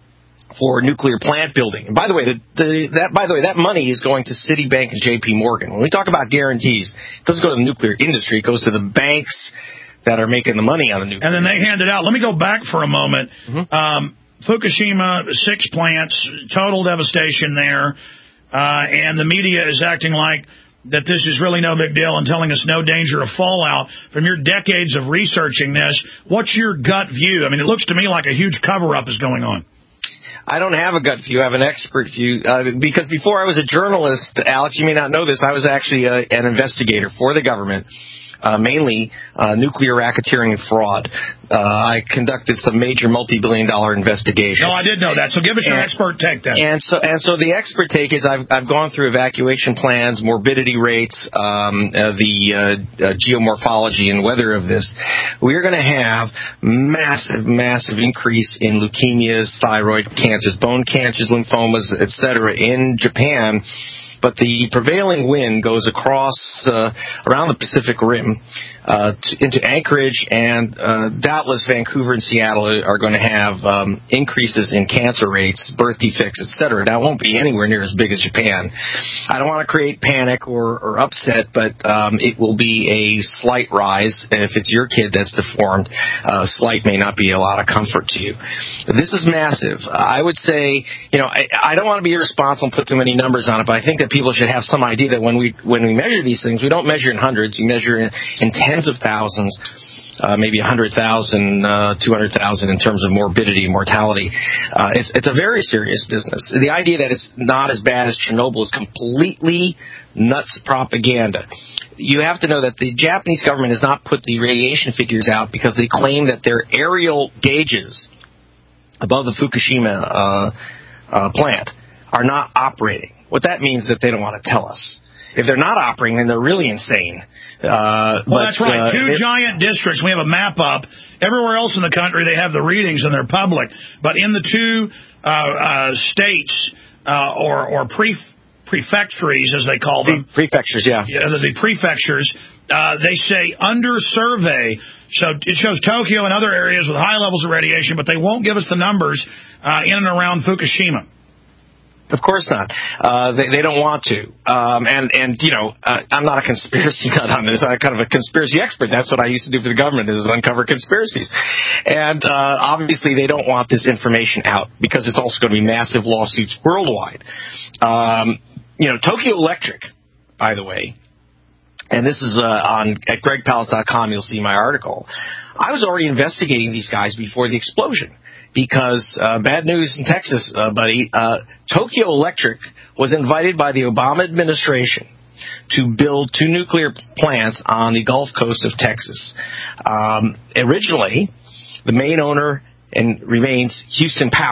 for nuclear plant building. And by the way, the, the, that by the way, that money is going to Citibank and J P Morgan. When we talk about guarantees, it doesn't go to the nuclear industry. It goes to the banks that are making the money on the nuclear. And then they hand it out. Let me go back for a moment. Mm-hmm. Um, Fukushima, six plants, total devastation there, uh, and the media is acting like that this is really no big deal and telling us no danger of fallout. From your decades of researching this, what's your gut view? I mean, it looks to me like a huge cover-up is going on. I don't have a gut view. I have an expert view. Uh, because before I was a journalist, Alex, you may not know this, I was actually a, an investigator for the government. Uh, mainly uh, nuclear racketeering and fraud. Uh, I conducted some major multi-billion dollar investigations. No, I did know that. So give us your and, expert take then. And so, and so the expert take is I've, I've gone through evacuation plans, morbidity rates, um, uh, the uh, uh, geomorphology and weather of this. We're going to have massive, massive increase in leukemias, thyroid cancers, bone cancers, lymphomas, et cetera in Japan. But the prevailing wind goes across uh, around the Pacific Rim uh, to, into Anchorage, and uh, doubtless Vancouver and Seattle are going to have um, increases in cancer rates, birth defects, et cetera. Now, it won't be anywhere near as big as Japan. I don't want to create panic or, or upset, but um, it will be a slight rise. And if it's your kid that's deformed, uh, slight may not be a lot of comfort to you. This is massive. I would say, you know, I, I don't want to be irresponsible and put too many numbers on it, but I think that people should have some idea that when we when we measure these things, we don't measure in hundreds, we measure in, in tens of thousands, uh, maybe one hundred thousand, uh, two hundred thousand in terms of morbidity, mortality. Uh, it's, it's a very serious business. The idea that it's not as bad as Chernobyl is completely nuts propaganda. You have to know that the Japanese government has not put the radiation figures out because they claim that their aerial gauges above the Fukushima uh, uh, plant are not operating. What that means is that they don't want to tell us. If they're not operating, then they're really insane. Uh, well, but, that's right. Uh, Two it, giant districts. We have a map up. Everywhere else in the country, they have the readings and they're public. But in the two uh, uh, states uh, or, or pre prefectures, as they call them. Prefectures, yeah. yeah the, the prefectures, uh, they say under survey. So it shows Tokyo and other areas with high levels of radiation, but they won't give us the numbers uh, in and around Fukushima. Of course not. Uh, they, they don't want to. Um, and, and, you know, uh, I'm not a conspiracy nut on this. I'm kind of a conspiracy expert. That's what I used to do for the government, is uncover conspiracies. And uh, obviously they don't want this information out because it's also going to be massive lawsuits worldwide. Um, you know, Tokyo Electric, by the way, and this is uh, on at greg palast dot com, you'll see my article. I was already investigating these guys before the explosion. Because, uh, bad news in Texas, uh, buddy, uh, Tokyo Electric was invited by the Obama administration to build two nuclear plants on the Gulf Coast of Texas. Um, originally, the main owner and remains Houston Power.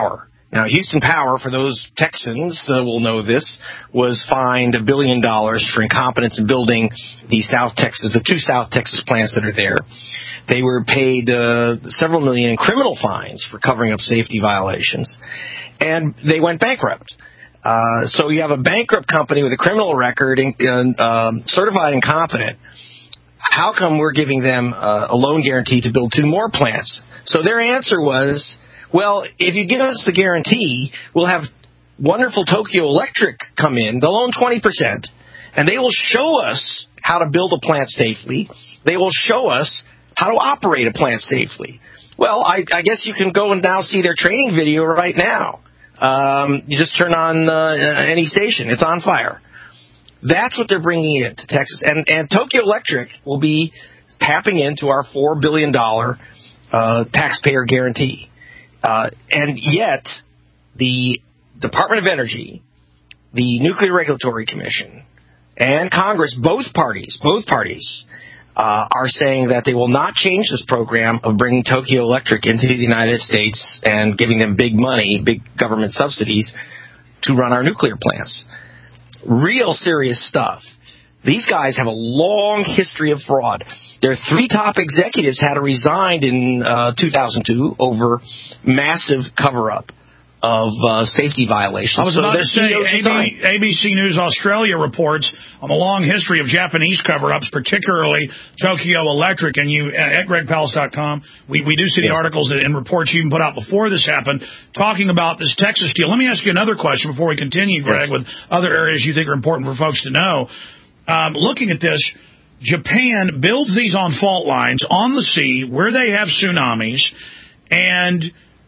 Now, Houston Power, for those Texans uh, will know this, was fined a billion dollars for incompetence in building the South Texas, the two South Texas plants that are there. They were paid uh, several million in criminal fines for covering up safety violations, and they went bankrupt. Uh, so you have a bankrupt company with a criminal record, and uh, certified incompetent. How come we're giving them uh, a loan guarantee to build two more plants? So their answer was, well, if you give us the guarantee, we'll have wonderful Tokyo Electric come in. They'll own twenty percent, and they will show us how to build a plant safely. They will show us how to operate a plant safely. Well, I, I guess you can go and now see their training video right now. Um, you just turn on uh, any station. It's on fire. That's what they're bringing in to Texas. And, and Tokyo Electric will be tapping into our four billion dollars uh, taxpayer guarantee. Uh, and yet, the Department of Energy, the Nuclear Regulatory Commission, and Congress, both parties, both parties, uh, are saying that they will not change this program of bringing Tokyo Electric into the United States and giving them big money, big government subsidies to run our nuclear plants. Real serious stuff. These guys have a long history of fraud. Their three top executives had to resign in uh, two thousand two over massive cover-up of uh, safety violations. I was so about to say, A B C News Australia reports on a long history of Japanese cover-ups, particularly Tokyo Electric. And you, at greg palast dot com, we, we do see the yes. articles and reports you even put out before this happened, talking about this Texas deal. Let me ask you another question before we continue, Greg, yes. with other areas you think are important for folks to know. Um, looking at this, Japan builds these on fault lines on the sea where they have tsunamis, and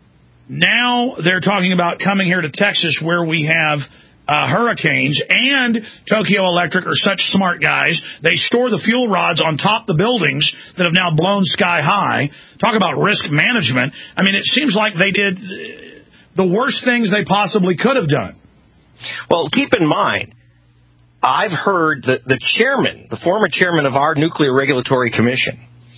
now they're talking about coming here to Texas where we have uh, hurricanes, and Tokyo Electric are such smart guys. They store the fuel rods on top of the buildings that have now blown sky high. Talk about risk management. I mean, it seems like they did the worst things they possibly could have done. Well, keep in mind, I've heard that the chairman, the former chairman of our Nuclear Regulatory Commission,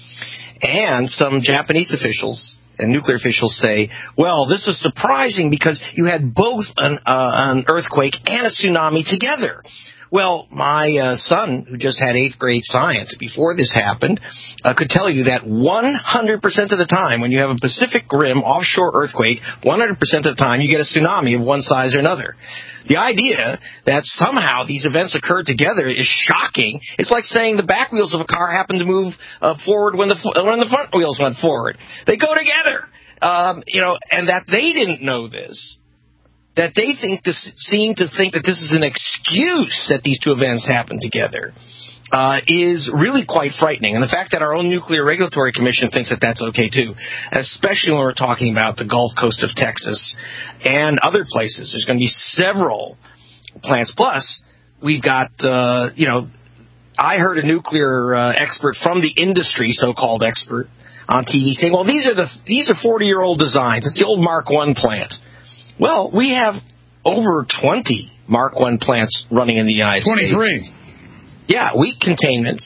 and some Japanese officials and nuclear officials say, well, this is surprising because you had both an, uh, an earthquake and a tsunami together. Well, my uh, son, who just had eighth grade science before this happened, uh, could tell you that one hundred percent of the time when you have a Pacific Rim offshore earthquake, one hundred percent of the time you get a tsunami of one size or another. The idea that somehow these events occurred together is shocking. It's like saying the back wheels of a car happened to move uh, forward when the when the front wheels went forward. They go together, um, you know, and that they didn't know this. That they think this, seem to think that this is an excuse that these two events happen together uh, is really quite frightening. And the fact that our own Nuclear Regulatory Commission thinks that that's okay, too, especially when we're talking about the Gulf Coast of Texas and other places. There's going to be several plants. Plus, we've got, uh, you know, I heard a nuclear uh, expert from the industry, so-called expert, on T V saying, well, these are the these are forty-year-old designs. It's the old Mark one plant. Well, we have over twenty Mark one plants running in the United twenty-three. States. twenty-three. Yeah, weak containments.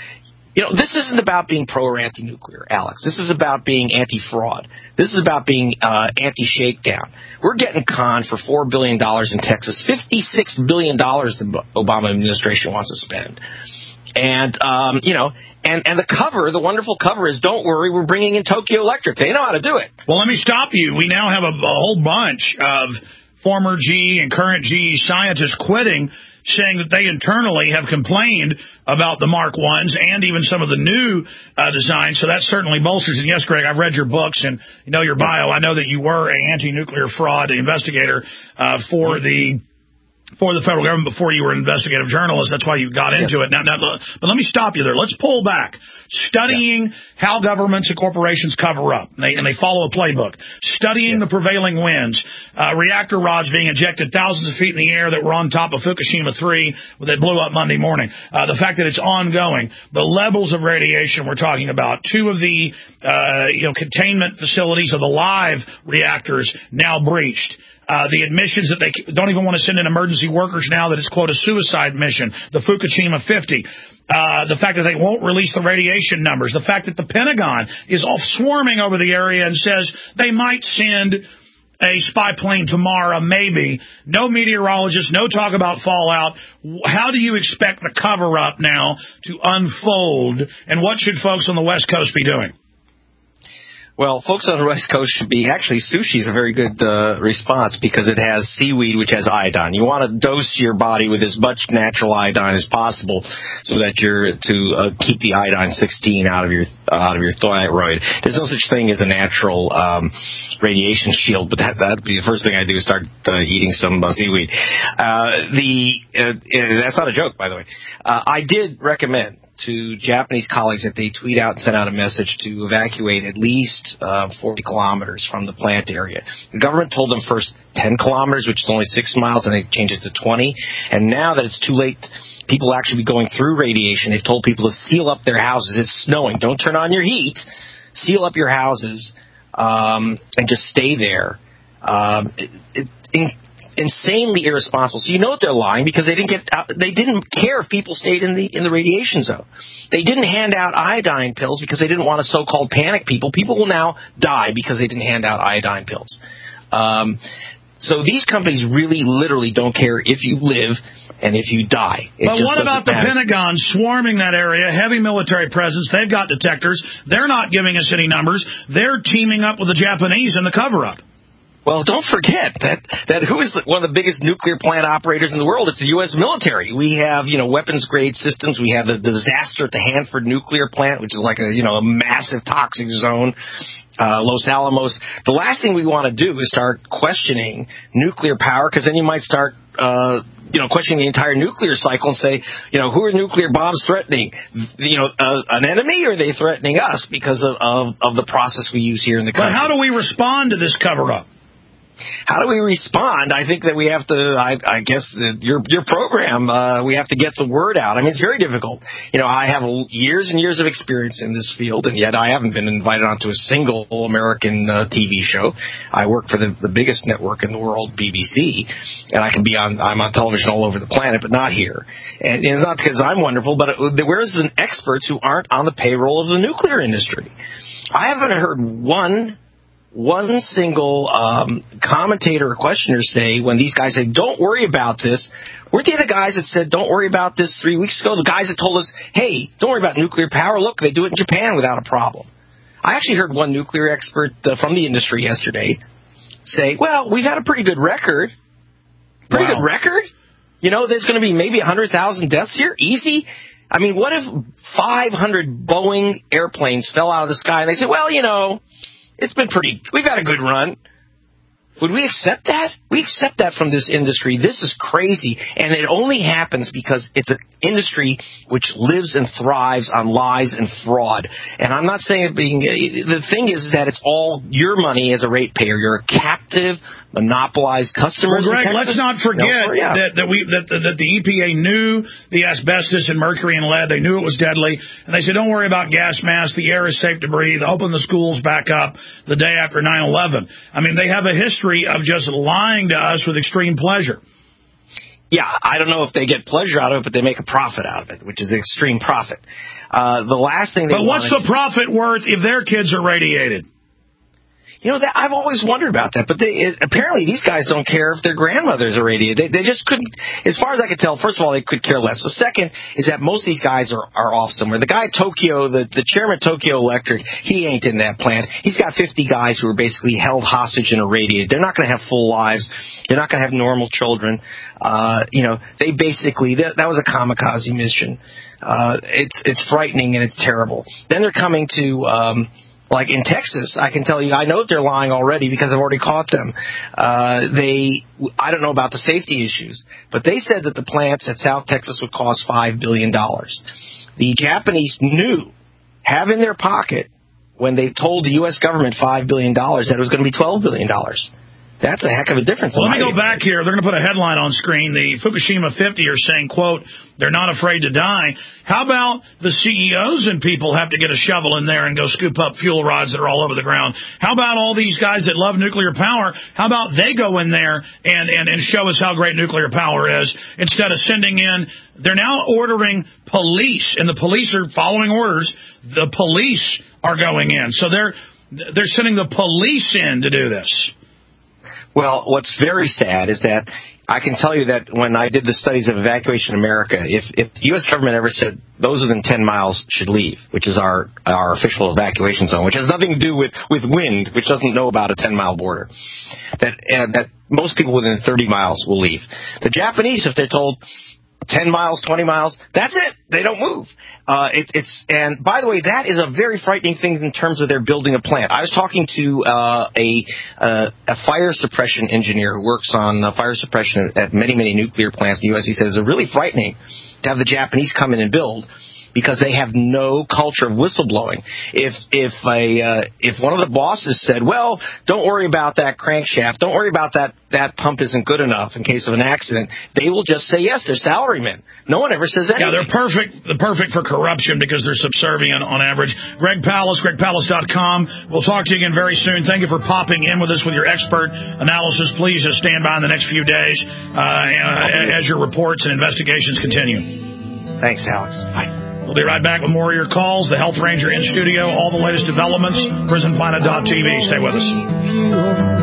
You know, this isn't about being pro or anti-nuclear, Alex. This is about being anti-fraud. This is about being uh, anti-shakedown. We're getting conned for four billion dollars in Texas, fifty-six billion dollars the Obama administration wants to spend. And, um, you know, and, and the cover, the wonderful cover is, don't worry, we're bringing in Tokyo Electric. They know how to do it. Well, let me stop you. We now have a, a whole bunch of former G E and current G E scientists quitting, saying that they internally have complained about the Mark ones and even some of the new uh, designs. So that certainly bolsters. And yes, Greg, I've read your books and you know your bio. I know that you were an anti-nuclear fraud investigator uh, for the for the federal government before you were an investigative journalist. That's why you got into yeah. it. Now, now, but let me stop you there. Let's pull back. Studying yeah. how governments and corporations cover up, and they, and they follow a playbook. Studying yeah. the prevailing winds. Uh, reactor rods being ejected thousands of feet in the air that were on top of Fukushima three that blew up Monday morning. Uh, the fact that it's ongoing. The levels of radiation we're talking about. Two of the uh, you know containment facilities of the live reactors now breached. Uh, the admissions that they don't even want to send in emergency workers now, that it's, quote, a suicide mission, the Fukushima fifty. Uh, the fact that they won't release the radiation numbers. The fact that the Pentagon is off swarming over the area and says they might send a spy plane tomorrow, maybe. No meteorologists, no talk about fallout. How do you expect the cover-up now to unfold, and what should folks on the West Coast be doing? Well, folks on the West Coast should be, actually, sushi is a very good uh, response because it has seaweed, which has iodine. You want to dose your body with as much natural iodine as possible so that you're to uh, keep the iodine sixteen out of your uh, out of your thyroid. There's no such thing as a natural um, radiation shield, but that that'd be the first thing I do is start uh, eating some uh, seaweed. Uh, the uh, uh, that's not a joke, by the way. Uh, I did recommend to Japanese colleagues that they tweet out and send out a message to evacuate at least uh, forty kilometers from the plant area. The government told them first ten kilometers, which is only six miles, and they changed it to twenty. And now that it's too late, people will actually be going through radiation. They've told people to seal up their houses. It's snowing. Don't turn on your heat. Seal up your houses um, and just stay there. Um, it, it, in, insanely irresponsible. So you know that they're lying because they didn't get out, they didn't care if people stayed in the in the radiation zone. They didn't hand out iodine pills because they didn't want to so-called panic people. People will now die because they didn't hand out iodine pills. Um, so these companies really, literally don't care if you live and if you die. It but what about the matter. Pentagon swarming that area, heavy military presence? They've got detectors. They're not giving us any numbers. They're teaming up with the Japanese in the cover-up. Well, don't forget that, that who is the, one of the biggest nuclear plant operators in the world? It's the U S military. We have, you know, weapons-grade systems. We have the disaster at the Hanford nuclear plant, which is like a, you know, a massive toxic zone. Uh, Los Alamos. The last thing we want to do is start questioning nuclear power, because then you might start, uh, you know, questioning the entire nuclear cycle and say, you know, who are nuclear bombs threatening? You know, uh, an enemy, or are they threatening us because of, of, of the process we use here in the country? But how do we respond to this cover-up? How do we respond? I think that we have to, I, I guess, the, your your program, uh, we have to get the word out. I mean, it's very difficult. You know, I have years and years of experience in this field, and yet I haven't been invited onto a single American uh, T V show. I work for the, the biggest network in the world, B B C, and I can be on, I'm on television all over the planet, but not here. And, and it's not because I'm wonderful, but it, where's the experts who aren't on the payroll of the nuclear industry? I haven't heard one One single um, commentator or questioner say, when these guys say, don't worry about this, weren't they the guys that said, don't worry about this three weeks ago? The guys that told us, hey, don't worry about nuclear power. Look, they do it in Japan without a problem. I actually heard one nuclear expert uh, from the industry yesterday say, well, we've had a pretty good record. Pretty wow. good record? You know, there's going to be maybe one hundred thousand deaths here. Easy. I mean, what if five hundred Boeing airplanes fell out of the sky and they said, well, you know, it's been pretty, we've had a good run. Would we accept that? We accept that from this industry. This is crazy. And it only happens because it's an industry which lives and thrives on lies and fraud. And I'm not saying it being, the thing is that it's all your money as a ratepayer. You're a captive, monopolized customer. Well, Greg, let's not forget no, yeah. that, that, we, that, that the E P A knew the asbestos and mercury and lead. They knew it was deadly. And they said, don't worry about gas masks. The air is safe to breathe. Open the schools back up the day after nine eleven. I mean, they have a history of just lying to us with extreme pleasure. Yeah, I don't know if they get pleasure out of it, but they make a profit out of it, which is extreme profit. Uh, the last thing they But what's the profit worth if their kids are radiated? You know, that, I've always wondered about that, but they, it, apparently these guys don't care if their grandmothers are radiated. They, they just couldn't, as far as I could tell, first of all, they could care less. The second is that most of these guys are, are off somewhere. The guy at Tokyo, the, the chairman of Tokyo Electric, he ain't in that plant. He's got fifty guys who are basically held hostage and irradiated. They're not going to have full lives. They're not going to have normal children. Uh, you know, they basically, that, that was a kamikaze mission. Uh, it's, it's frightening and it's terrible. Then they're coming to, um, like in Texas, I can tell you, I know they're lying already because I've already caught them. Uh, they, I don't know about the safety issues, but they said that the plants at South Texas would cost five billion dollars. The Japanese knew, have in their pocket, when they told the U S government five billion dollars, that it was going to be twelve billion dollars. That's a heck of a difference. Well, let me go back here. They're going to put a headline on screen. The Fukushima fifty are saying, quote, they're not afraid to die. How about the C E Os and people have to get a shovel in there and go scoop up fuel rods that are all over the ground? How about all these guys that love nuclear power? How about they go in there and, and, and show us how great nuclear power is instead of sending in, they're now ordering police, and the police are following orders. The police are going in. So they're they're sending the police in to do this. Well, what's very sad is that I can tell you that when I did the studies of Evacuation America, if, if the U S government ever said those within ten miles should leave, which is our our official evacuation zone, which has nothing to do with, with wind, which doesn't know about a ten-mile border, that uh, that most people within thirty miles will leave. The Japanese, if they're told ten miles, twenty miles, that's it. They don't move. Uh, it, it's and by the way, that is a very frightening thing in terms of their building a plant. I was talking to uh, a uh, a fire suppression engineer who works on uh, fire suppression at many, many nuclear plants in the U S. He says it's really frightening to have the Japanese come in and build, because they have no culture of whistleblowing. If if a uh, if one of the bosses said, "Well, don't worry about that crankshaft. Don't worry about that that pump isn't good enough in case of an accident," they will just say yes. They're salarymen. No one ever says anything. Yeah, they're perfect. They're perfect for corruption because they're subservient on average. Greg Palast, greg palast dot com. We'll talk to you again very soon. Thank you for popping in with us with your expert analysis. Please just stand by in the next few days uh, as your reports and investigations continue. Thanks, Alex. Bye. We'll be right back with more of your calls. The Health Ranger in studio. All the latest developments. prison planet dot t v. Stay with us.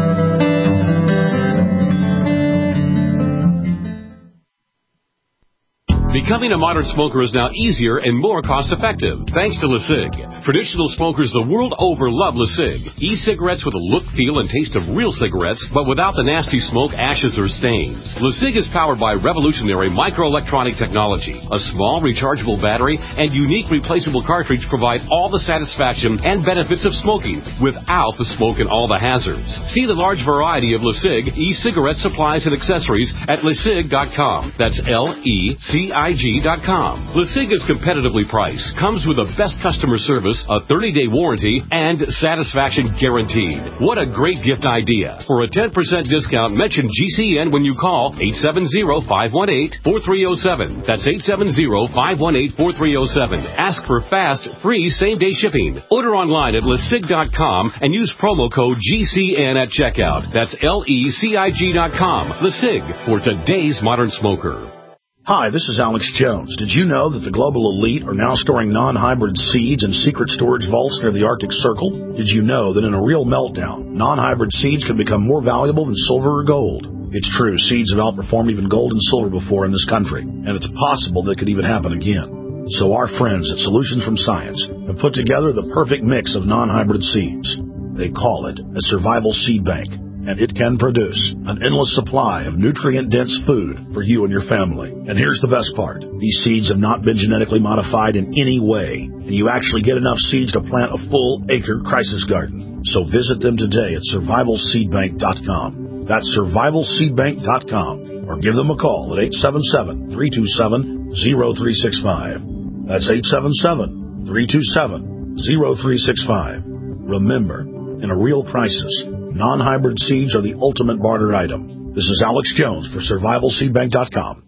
Becoming a modern smoker is now easier and more cost-effective, thanks to LeSig. Traditional smokers the world over love LeSig. E-cigarettes with a look, feel, and taste of real cigarettes, but without the nasty smoke, ashes, or stains. LeSig is powered by revolutionary microelectronic technology. A small rechargeable battery and unique replaceable cartridge provide all the satisfaction and benefits of smoking without the smoke and all the hazards. See the large variety of LeSig e-cigarette supplies and accessories at lesig dot com. That's L E C I G dot com. LeSig is competitively priced, comes with the best customer service, a thirty-day warranty, and satisfaction guaranteed. What a great gift idea. For a ten percent discount, mention G C N when you call eight seven zero, five one eight, four three zero seven. That's eight seven zero, five one eight, four three zero seven. Ask for fast, free, same-day shipping. Order online at lesig dot com and use promo code G C N at checkout. That's L E C I G dot com. LeSig, for today's modern smoker. Hi, this is Alex Jones. Did you know that the global elite are now storing non-hybrid seeds in secret storage vaults near the Arctic Circle? Did you know that in a real meltdown, non-hybrid seeds can become more valuable than silver or gold? It's true, seeds have outperformed even gold and silver before in this country, and it's possible that could even happen again. So our friends at Solutions from Science have put together the perfect mix of non-hybrid seeds. They call it a survival seed bank, and it can produce an endless supply of nutrient-dense food for you and your family. And here's the best part. These seeds have not been genetically modified in any way, and you actually get enough seeds to plant a full-acre crisis garden. So visit them today at survival seed bank dot com. That's survival seed bank dot com, or give them a call at eight seven seven, three two seven, zero three six five. That's eight seven seven, three two seven, zero three six five. Remember, in a real crisis, non-hybrid seeds are the ultimate barter item. This is Alex Jones for survival seed bank dot com.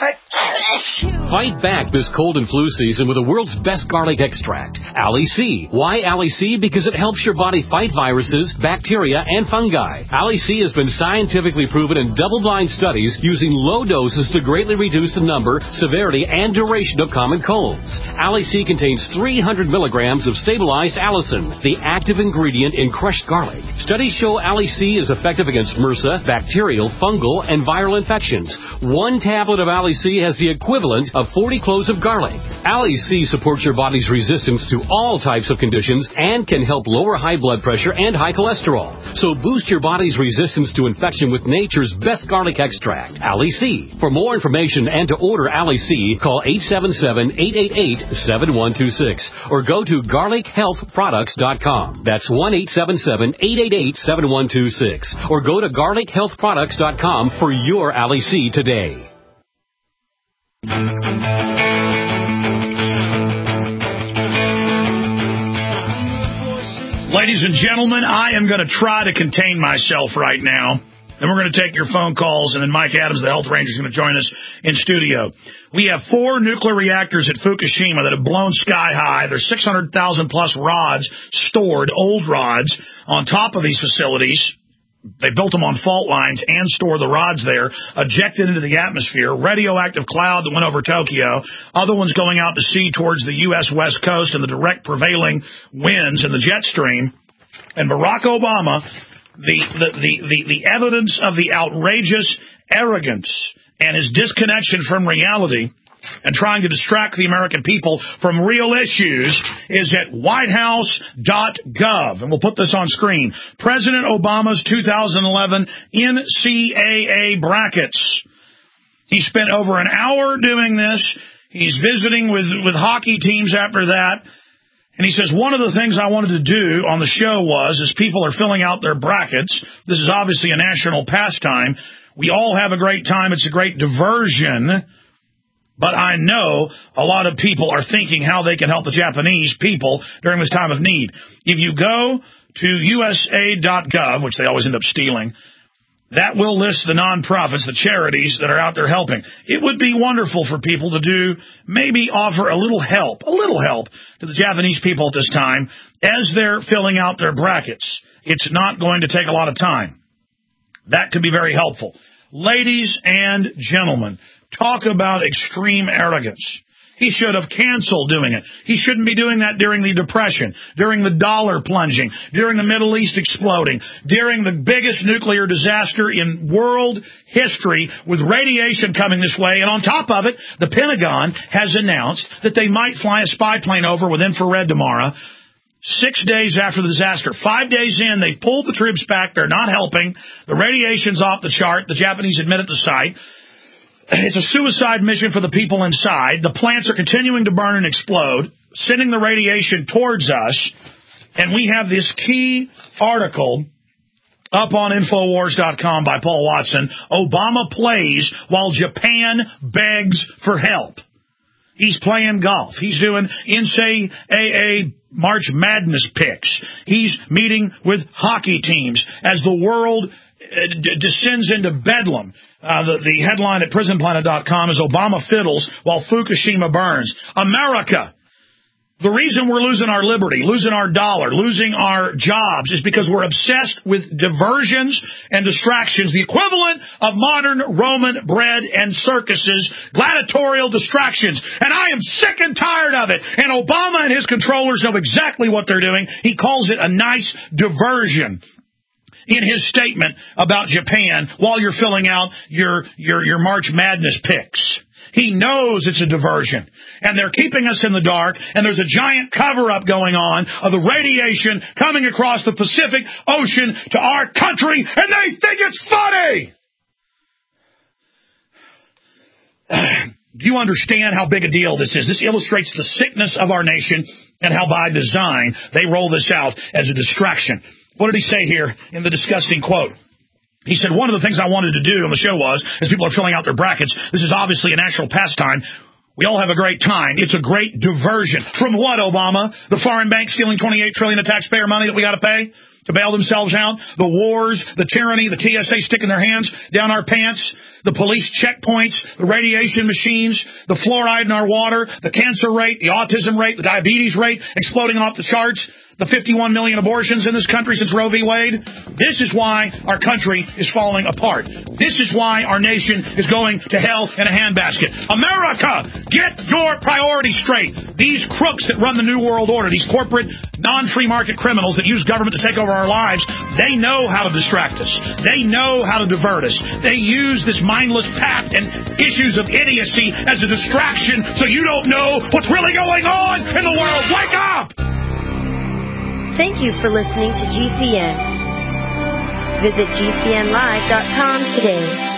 Fight back this cold and flu season with the world's best garlic extract, Ali-C. Why Ali-C? Because it helps your body fight viruses, bacteria, and fungi. Ali-C has been scientifically proven in double-blind studies using low doses to greatly reduce the number, severity, and duration of common colds. Ali-C contains three hundred milligrams of stabilized allicin, the active ingredient in crushed garlic. Studies show Ali-C is effective against MRSA, bacterial, fungal, and viral infections. One tablet of Ali-C has the equivalent of forty cloves of garlic. Ali-C supports your body's resistance to all types of conditions and can help lower high blood pressure and high cholesterol. So boost your body's resistance to infection with nature's best garlic extract, Ali-C. For more information and to order Ali-C, call eight seven seven, eight eight eight, seven one two six or go to garlic health products dot com. That's one eight seven seven, eight eight eight, seven one two six or go to garlic health products dot com for your Ali-C today. Ladies and gentlemen, I am going to try to contain myself right now. And we're going to take your phone calls, and then Mike Adams, the Health Ranger, is going to join us in studio. We have four nuclear reactors at Fukushima that have blown sky high. There's six hundred thousand plus rods stored, old rods, on top of these facilities. They built them on fault lines and store the rods there, ejected into the atmosphere, radioactive cloud that went over Tokyo, other ones going out to sea towards the U S West Coast and the direct prevailing winds in the jet stream. And Barack Obama the, the, the, the, the evidence of the outrageous arrogance and his disconnection from reality and trying to distract the American people from real issues is at white house dot gov. And we'll put this on screen. President Obama's two thousand eleven N C A A brackets. He spent over an hour doing this. He's visiting with, with hockey teams after that. And he says, one of the things I wanted to do on the show was, as people are filling out their brackets, this is obviously a national pastime. We all have a great time. It's a great diversion. But I know a lot of people are thinking how they can help the Japanese people during this time of need. If you go to U S A dot gov, which they always end up stealing, that will list the nonprofits, the charities that are out there helping. It would be wonderful for people to do, maybe offer a little help, a little help to the Japanese people at this time as they're filling out their brackets. It's not going to take a lot of time. That could be very helpful. Ladies and gentlemen, talk about extreme arrogance. He should have canceled doing it. He shouldn't be doing that during the Depression, during the dollar plunging, during the Middle East exploding, during the biggest nuclear disaster in world history with radiation coming this way. And on top of it, the Pentagon has announced that they might fly a spy plane over with infrared tomorrow. Six days after the disaster, five days in, they pulled the troops back. They're not helping. The radiation's off the chart. The Japanese admit at the site. It's a suicide mission for the people inside. The plants are continuing to burn and explode, sending the radiation towards us. And we have this key article up on Infowars dot com by Paul Watson. Obama plays while Japan begs for help. He's playing golf. He's doing N C A A March Madness picks. He's meeting with hockey teams as the world d- descends into bedlam. Uh, the, the headline at prison planet dot com is Obama fiddles while Fukushima burns. America, the reason we're losing our liberty, losing our dollar, losing our jobs is because we're obsessed with diversions and distractions, the equivalent of modern Roman bread and circuses, gladiatorial distractions. And I am sick and tired of it. And Obama and his controllers know exactly what they're doing. He calls it a nice diversion in his statement about Japan while you're filling out your, your, your March Madness picks. He knows it's a diversion. And they're keeping us in the dark, and there's a giant cover-up going on of the radiation coming across the Pacific Ocean to our country, and they think it's funny! Do you understand how big a deal this is? This illustrates the sickness of our nation and how by design they roll this out as a distraction. What did he say here in the disgusting quote? He said, one of the things I wanted to do on the show was, as people are filling out their brackets, this is obviously a national pastime. We all have a great time. It's a great diversion. From what, Obama? The foreign banks stealing twenty-eight trillion dollars of taxpayer money that we got to pay to bail themselves out? The wars, the tyranny, the T S A sticking their hands down our pants, the police checkpoints, the radiation machines, the fluoride in our water, the cancer rate, the autism rate, the diabetes rate exploding off the charts, the fifty-one million abortions in this country since Roe v. Wade. This is why our country is falling apart. This is why our nation is going to hell in a handbasket. America, get your priorities straight. These crooks that run the New World Order, these corporate, non-free market criminals that use government to take over our lives, they know how to distract us. They know how to divert us. They use this mindless pact and issues of idiocy as a distraction so you don't know what's really going on in the world. Wake up! Thank you for listening to G C N. Visit G C N live dot com today.